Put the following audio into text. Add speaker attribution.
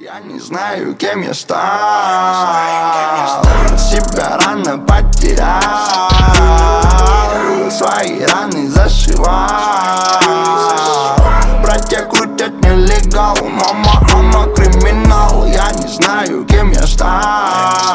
Speaker 1: Я не знаю, кем я стал. Себя рано потерял, свои раны зашивал. Братья крутят нелегал, мама криминал. Я не знаю, кем я стал.